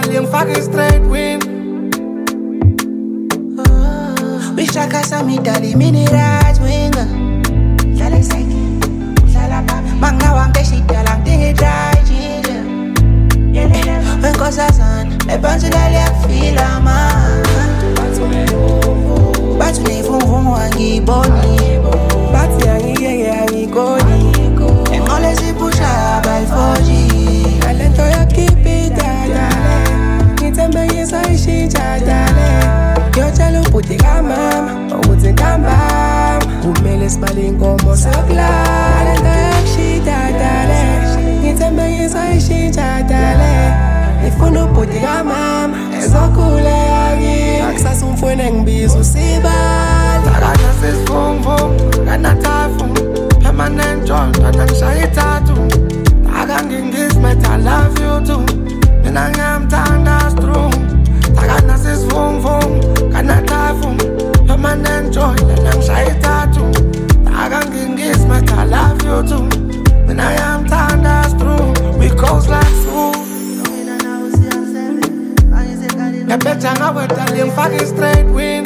darling, fuck it straight win. Wish I could send me daddy mini right winger. Manga wang te shit lang tingi dry ginger. When kosa san, me pansu dali ak feel a man. Batu ne fun fun wangi boni. Batu yangi yenge yangi koni. And all I see push up by 4G. Talento ya keep it dadale. Nitembe yesa ishi dadale. Yo chalo puti mama, uti kamba. Umele smiling como so glad. Talento ya ishi dadale. Nitembe yesa ishi dadale. If you no puti mama, ezo kule yangi. Access umfune ngibizo sibal. Takana sis boom boom, kana typhoon. Permanent joint, and I'm shy tattoo. Takangingis met I love you too. And I am thunderstruck. Takana sis boom boom, kana typhoon. Permanent joint, and I'm shy tattoo. Takangingis met I love you too. And I am thunderstruck. We coast like food. The better now we're telling fuck it straight win.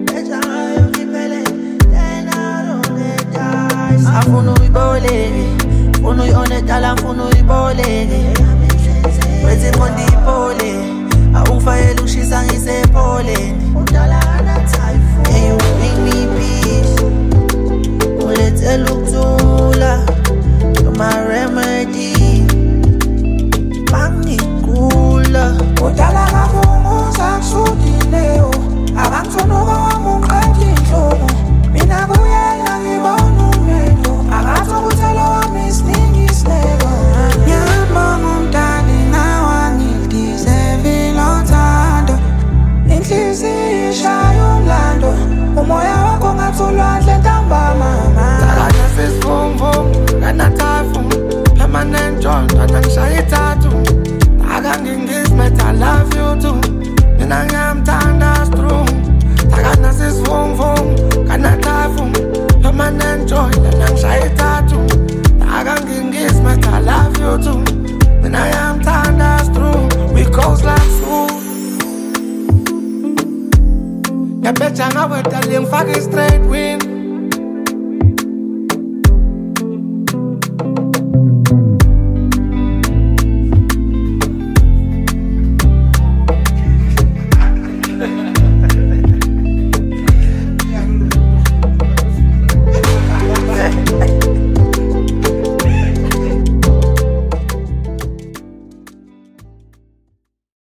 Afuno ibole, funo yonetala, funo ibole. Wezi mondi pole, aufa elushisa ngise pole. And you bring me peace, ulete luktula. You're my remedy, bangi kula. Udala kafungu sakusudileo. Abantunuka wamukati nhloko. Mina kuyela ngibona umendo. Akazokuthala wami isiningi isineko. Ngiyabonga umntani nawangilideserve lothando. Inhliziyo ishaya umlando. Umoya wakho ngathi ulwandle ntambama. Takana sis boom boom, kana typhoon. Permanent joint, and I'm shy tattoo. Takangingis met I love you too. And I am thunderstruck. Takana sis boom boom, kana typhoon. Permanent joint, and I'm shy tattoo. Takangingis met I love you too. And I am thunderstruck. We coast like food. You better now we're telling fuck it straight win.